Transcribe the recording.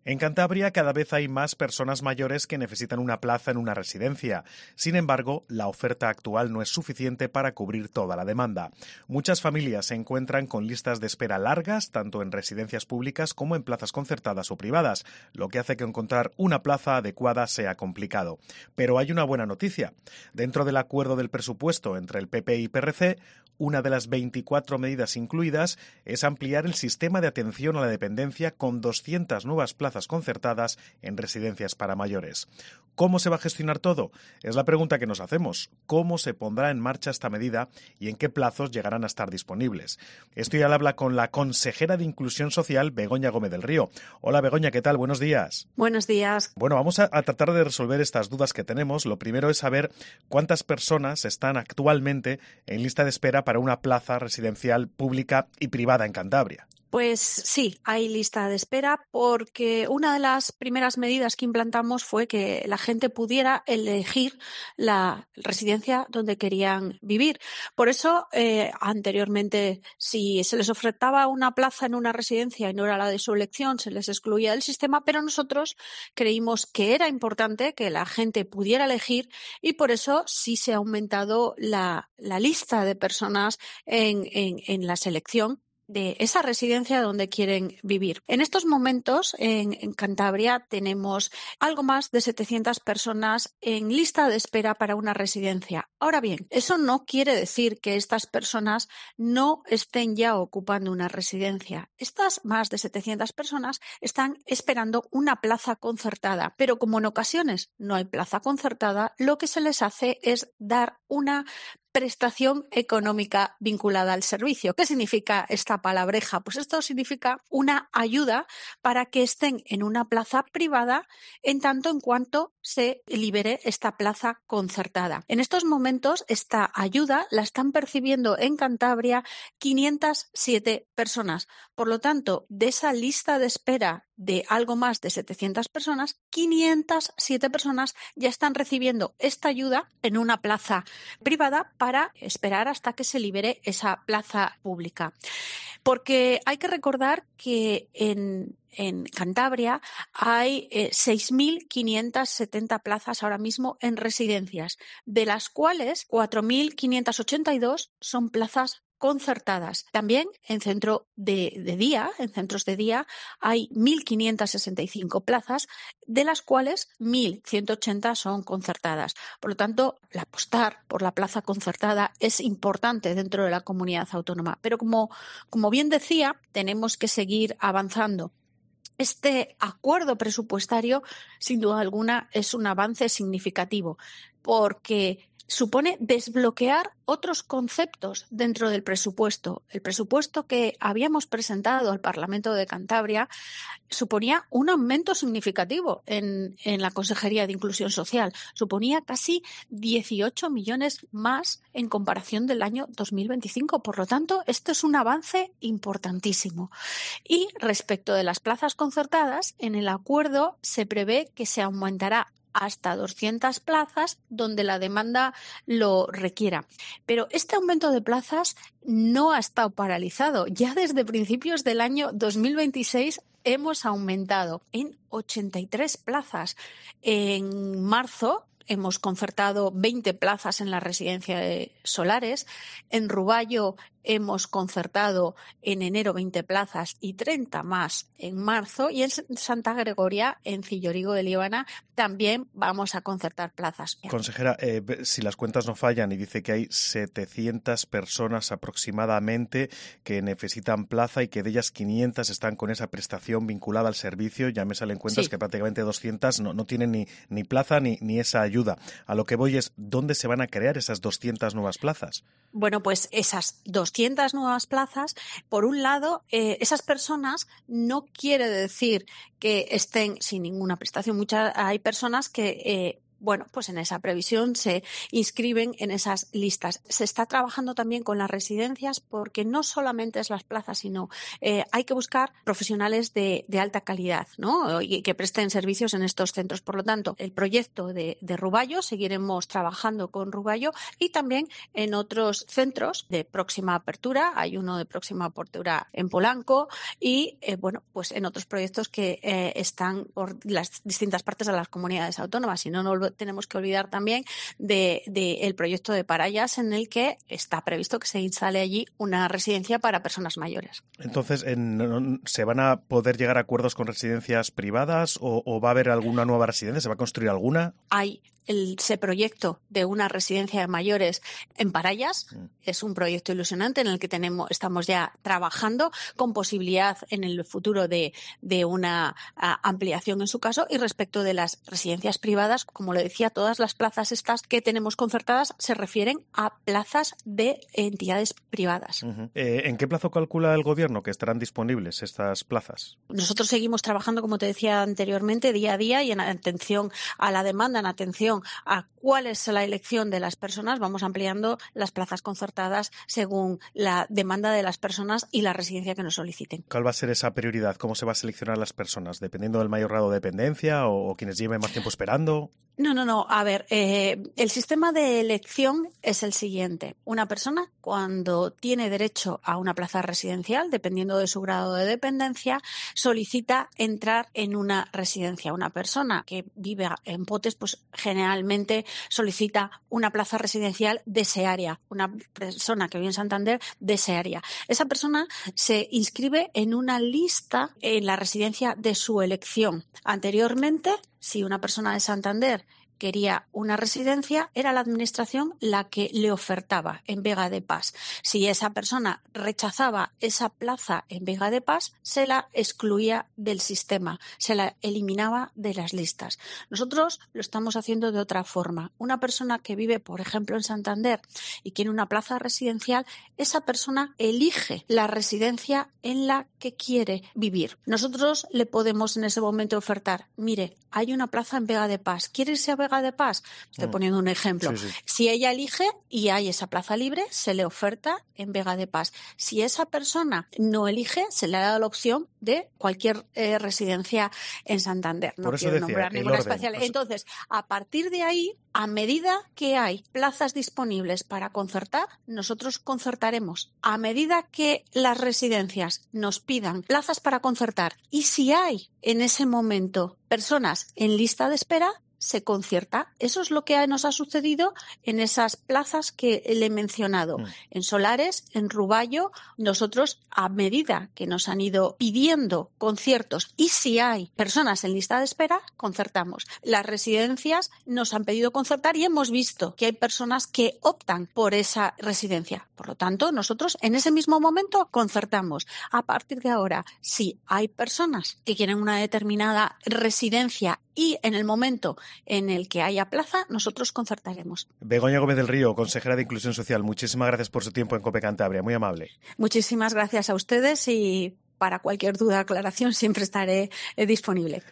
En Cantabria cada vez hay más personas mayores que necesitan una plaza en una residencia. Sin embargo, la oferta actual no es suficiente para cubrir toda la demanda. Muchas familias se encuentran con listas de espera largas, tanto en residencias públicas como en plazas concertadas o privadas, lo que hace que encontrar una plaza adecuada sea complicado. Pero hay una buena noticia. Dentro del acuerdo del presupuesto entre el PP y PRC, una de las 24 medidas incluidas es ampliar el sistema de atención a la dependencia con 200 nuevas plazas concertadas en residencias para mayores. ¿Cómo se va a gestionar todo? Es la pregunta que nos hacemos. ¿Cómo se pondrá en marcha esta medida y en qué plazos llegarán a estar disponibles? Estoy al habla con la consejera de Inclusión Social, Begoña Gómez del Río. Hola Begoña, ¿qué tal? Buenos días. Buenos días. Bueno, vamos a tratar de resolver estas dudas que tenemos. Lo primero es saber cuántas personas están actualmente en lista de espera para una plaza residencial pública y privada en Cantabria. Pues sí, hay lista de espera porque una de las primeras medidas que implantamos fue que la gente pudiera elegir la residencia donde querían vivir. Por eso, anteriormente, si se les ofertaba una plaza en una residencia y no era la de su elección, se les excluía del sistema, pero nosotros creímos que era importante que la gente pudiera elegir y por eso sí se ha aumentado la lista de personas en la selección de esa residencia donde quieren vivir. En estos momentos, en Cantabria, tenemos algo más de 700 personas en lista de espera para una residencia. Ahora bien, eso no quiere decir que estas personas no estén ya ocupando una residencia. Estas más de 700 personas están esperando una plaza concertada, pero como en ocasiones no hay plaza concertada, lo que se les hace es dar una prestación económica vinculada al servicio. ¿Qué significa esta palabreja? Pues esto significa una ayuda para que estén en una plaza privada en tanto en cuanto se libere esta plaza concertada. En estos momentos, esta ayuda la están percibiendo en Cantabria 507 personas. Por lo tanto, de esa lista de espera de algo más de 700 personas, 507 personas ya están recibiendo esta ayuda en una plaza privada para esperar hasta que se libere esa plaza pública. Porque hay que recordar que en Cantabria hay 6.570 plazas ahora mismo en residencias, de las cuales 4.582 son plazas concertadas. También en centros de día hay 1.565 plazas, de las cuales 1.180 son concertadas. Por lo tanto, el apostar por la plaza concertada es importante dentro de la comunidad autónoma. Pero como bien decía, tenemos que seguir avanzando. Este acuerdo presupuestario, sin duda alguna, es un avance significativo porque supone desbloquear otros conceptos dentro del presupuesto. El presupuesto que habíamos presentado al Parlamento de Cantabria suponía un aumento significativo en la Consejería de Inclusión Social. Suponía casi 18 millones más en comparación del año 2025. Por lo tanto, esto es un avance importantísimo. Y respecto de las plazas concertadas, en el acuerdo se prevé que se aumentará hasta 200 plazas donde la demanda lo requiera. Pero este aumento de plazas no ha estado paralizado. Ya desde principios del año 2026 hemos aumentado en 83 plazas. En marzo hemos concertado 20 plazas en la residencia de Solares. En Ruballo hemos concertado en enero 20 plazas y 30 más en marzo. Y en Santa Gregoria, en Cillorigo de Líbana, también vamos a concertar plazas. Consejera, si las cuentas no fallan y dice que hay 700 personas aproximadamente que necesitan plaza y que de ellas 500 están con esa prestación vinculada al servicio, ya me salen cuentas que prácticamente 200 no tienen ni plaza ni esa ayuda. A lo que voy es, ¿dónde se van a crear esas 200 nuevas plazas? Bueno, pues esas 200 nuevas plazas, por un lado, esas personas no quiere decir que estén sin ninguna prestación. Hay personas que bueno, pues en esa previsión se inscriben en esas listas. Se está trabajando también con las residencias porque no solamente es las plazas, sino hay que buscar profesionales de alta calidad, ¿no? Y que presten servicios en estos centros. Por lo tanto, el proyecto de Ruballo, seguiremos trabajando con Ruballo y también en otros centros de próxima apertura. Hay uno de próxima apertura en Polanco y, bueno, pues en otros proyectos que están por las distintas partes de las comunidades autónomas. Si no tenemos que olvidar también del proyecto de Parayas, en el que está previsto que se instale allí una residencia para personas mayores. Entonces, ¿se van a poder llegar a acuerdos con residencias privadas o va a haber alguna nueva residencia? ¿Se va a construir alguna? Hay ese proyecto de una residencia de mayores en Parayas. Es un proyecto ilusionante en el que estamos ya trabajando con posibilidad en el futuro de una ampliación en su caso. Y respecto de las residencias privadas, como le decía, todas las plazas estas que tenemos concertadas se refieren a plazas de entidades privadas. ¿En qué plazo calcula el Gobierno que estarán disponibles estas plazas? Nosotros seguimos trabajando, como te decía anteriormente, día a día y en atención a la demanda, en atención a cuál es la elección de las personas. Vamos ampliando las plazas concertadas según la demanda de las personas y la residencia que nos soliciten. ¿Cuál va a ser esa prioridad? ¿Cómo se va a seleccionar las personas? ¿Dependiendo del mayor grado de dependencia o quienes lleven más tiempo esperando? No. A ver, el sistema de elección es el siguiente. Una persona, cuando tiene derecho a una plaza residencial, dependiendo de su grado de dependencia, solicita entrar en una residencia. Una persona que vive en Potes, pues generalmente solicita una plaza residencial de ese área. Una persona que vive en Santander, de ese área. Esa persona se inscribe en una lista en la residencia de su elección. Anteriormente, si una persona de Santander quería una residencia, era la Administración la que le ofertaba en Vega de Pas. Si esa persona rechazaba esa plaza en Vega de Pas, se la excluía del sistema, se la eliminaba de las listas. Nosotros lo estamos haciendo de otra forma. Una persona que vive, por ejemplo, en Santander y quiere una plaza residencial, esa persona elige la residencia en la que quiere vivir. Nosotros le podemos en ese momento ofertar, mire, hay una plaza en Vega de Pas, ¿quiere irse a Vega de Pas? Estoy poniendo un ejemplo. Sí. Si ella elige y hay esa plaza libre, se le oferta en Vega de Pas. Si esa persona no elige, se le ha dado la opción de cualquier residencia en Santander. No quiero nombrar ninguna especial. Entonces, a partir de ahí, a medida que hay plazas disponibles para concertar, nosotros concertaremos. A medida que las residencias nos pidan plazas para concertar y si hay en ese momento personas en lista de espera, se concierta. Eso es lo que nos ha sucedido en esas plazas que le he mencionado. En Solares, en Ruballo, nosotros, a medida que nos han ido pidiendo conciertos y si hay personas en lista de espera, concertamos. Las residencias nos han pedido concertar y hemos visto que hay personas que optan por esa residencia. Por lo tanto, nosotros en ese mismo momento concertamos. A partir de ahora, si hay personas que quieren una determinada residencia y en el momento en el que haya plaza, nosotros concertaremos. Begoña Gómez del Río, consejera de Inclusión Social, muchísimas gracias por su tiempo en COPE Cantabria, muy amable. Muchísimas gracias a ustedes y para cualquier duda o aclaración siempre estaré disponible.